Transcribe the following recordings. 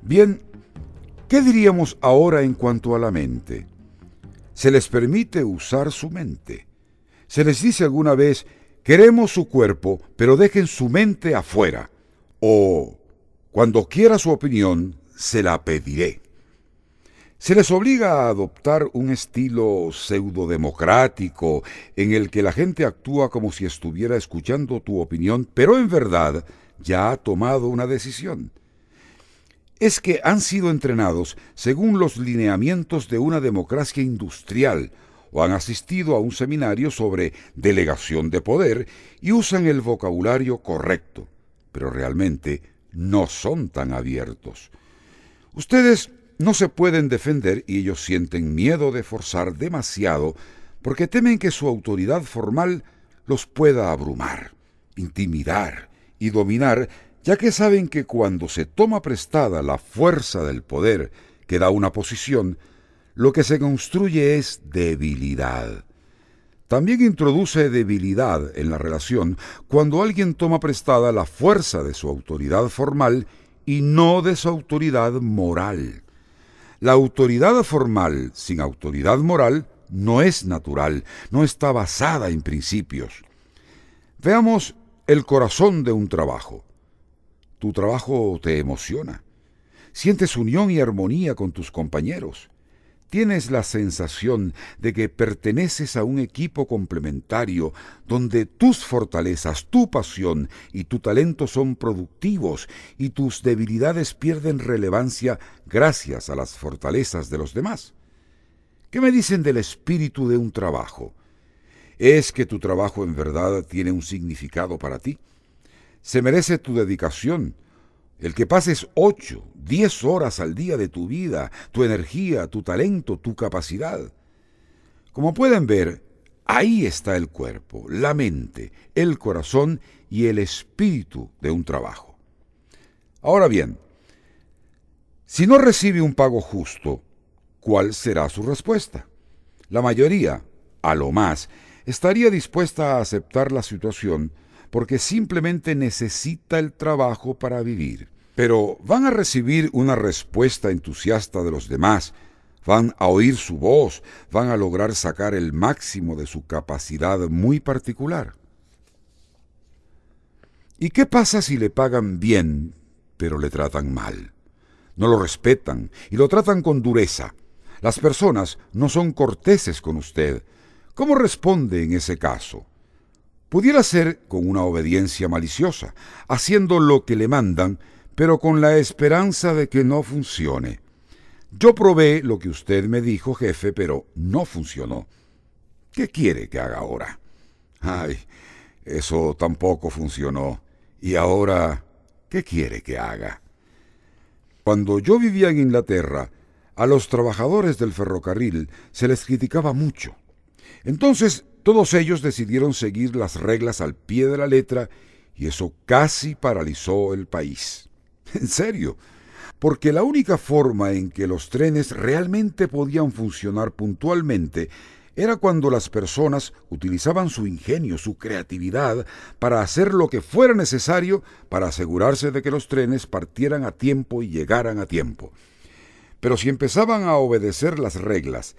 Bien, ¿qué diríamos ahora en cuanto a la mente? Se les permite usar su mente. Se les dice alguna vez, queremos su cuerpo, pero dejen su mente afuera. O, cuando quiera su opinión, se la pediré. Se les obliga a adoptar un estilo pseudodemocrático en el que la gente actúa como si estuviera escuchando tu opinión, pero en verdad ya ha tomado una decisión. Es que han sido entrenados según los lineamientos de una democracia industrial o han asistido a un seminario sobre delegación de poder y usan el vocabulario correcto, pero realmente no son tan abiertos. Ustedes no se pueden defender y ellos sienten miedo de forzar demasiado porque temen que su autoridad formal los pueda abrumar, intimidar y dominar, ya que saben que cuando se toma prestada la fuerza del poder que da una posición, lo que se construye es debilidad. También introduce debilidad en la relación cuando alguien toma prestada la fuerza de su autoridad formal y no de su autoridad moral. La autoridad formal sin autoridad moral no es natural, no está basada en principios. Veamos el corazón de un trabajo. Tu trabajo te emociona. Sientes unión y armonía con tus compañeros. Tienes la sensación de que perteneces a un equipo complementario donde tus fortalezas, tu pasión y tu talento son productivos y tus debilidades pierden relevancia gracias a las fortalezas de los demás. ¿Qué me dicen del espíritu de un trabajo? ¿Es que tu trabajo en verdad tiene un significado para ti? ¿Se merece tu dedicación? El que pases 8, 10 horas al día de tu vida, tu energía, tu talento, tu capacidad. Como pueden ver, ahí está el cuerpo, la mente, el corazón y el espíritu de un trabajo. Ahora bien, si no recibe un pago justo, ¿cuál será su respuesta? La mayoría, a lo más, estaría dispuesta a aceptar la situación porque simplemente necesita el trabajo para vivir. Pero van a recibir una respuesta entusiasta de los demás, van a oír su voz, van a lograr sacar el máximo de su capacidad muy particular. ¿Y qué pasa si le pagan bien, pero le tratan mal? No lo respetan y lo tratan con dureza. Las personas no son corteses con usted. ¿Cómo responde en ese caso? Pudiera ser con una obediencia maliciosa, haciendo lo que le mandan, pero con la esperanza de que no funcione. Yo probé lo que usted me dijo, jefe, pero no funcionó. ¿Qué quiere que haga ahora? Ay, eso tampoco funcionó. Y ahora, ¿qué quiere que haga? Cuando yo vivía en Inglaterra, a los trabajadores del ferrocarril se les criticaba mucho. Entonces, todos ellos decidieron seguir las reglas al pie de la letra y eso casi paralizó el país. En serio, porque la única forma en que los trenes realmente podían funcionar puntualmente era cuando las personas utilizaban su ingenio, su creatividad, para hacer lo que fuera necesario para asegurarse de que los trenes partieran a tiempo y llegaran a tiempo. Pero si empezaban a obedecer las reglas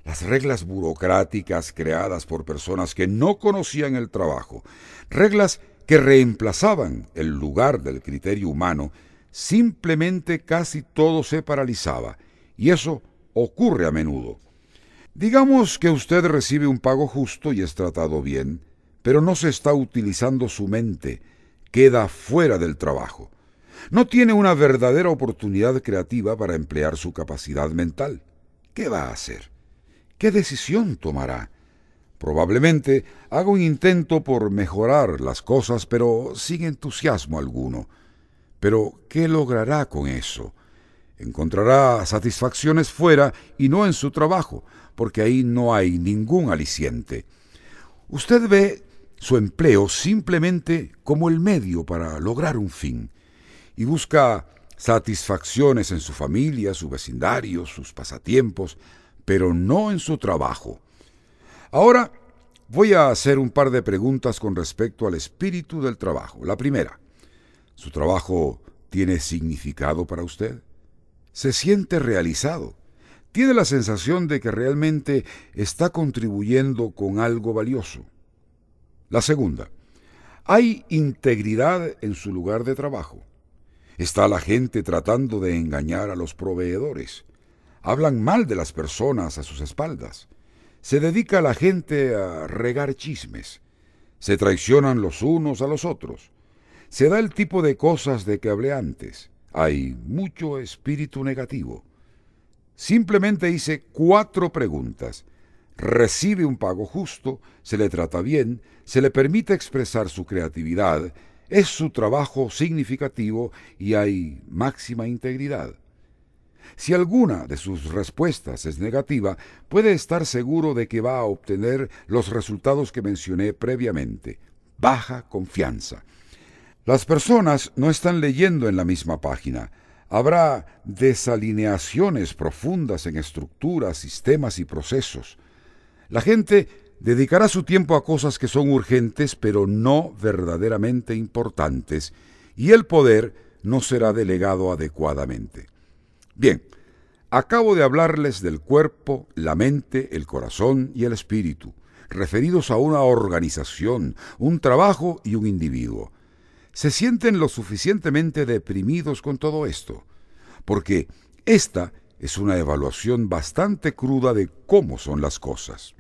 burocráticas creadas por personas que no conocían el trabajo, reglas que reemplazaban el lugar del criterio humano, simplemente casi todo se paralizaba, y eso ocurre a menudo. Digamos que usted recibe un pago justo y es tratado bien, pero no se está utilizando su mente, queda fuera del trabajo. No tiene una verdadera oportunidad creativa para emplear su capacidad mental. ¿Qué va a hacer? ¿Qué decisión tomará? Probablemente haga un intento por mejorar las cosas, pero sin entusiasmo alguno. Pero, ¿qué logrará con eso? Encontrará satisfacciones fuera y no en su trabajo, porque ahí no hay ningún aliciente. Usted ve su empleo simplemente como el medio para lograr un fin, y busca satisfacciones en su familia, su vecindario, sus pasatiempos, pero no en su trabajo. Ahora voy a hacer un par de preguntas con respecto al espíritu del trabajo. La primera, ¿su trabajo tiene significado para usted? Se siente realizado. Tiene la sensación de que realmente está contribuyendo con algo valioso. La segunda, hay integridad en su lugar de trabajo. Está la gente tratando de engañar a los proveedores. Hablan mal de las personas a sus espaldas. Se dedica la gente a regar chismes. Se traicionan los unos a los otros. Se da el tipo de cosas de que hablé antes. Hay mucho espíritu negativo. Simplemente hice 4 preguntas. Recibe un pago justo, se le trata bien, se le permite expresar su creatividad, es su trabajo significativo y hay máxima integridad. Si alguna de sus respuestas es negativa, puede estar seguro de que va a obtener los resultados que mencioné previamente. Baja confianza. Las personas no están leyendo en la misma página. Habrá desalineaciones profundas en estructuras, sistemas y procesos. La gente dedicará su tiempo a cosas que son urgentes pero no verdaderamente importantes, y el poder no será delegado adecuadamente. Bien, acabo de hablarles del cuerpo, la mente, el corazón y el espíritu, referidos a una organización, un trabajo y un individuo. Se sienten lo suficientemente deprimidos con todo esto, porque esta es una evaluación bastante cruda de cómo son las cosas.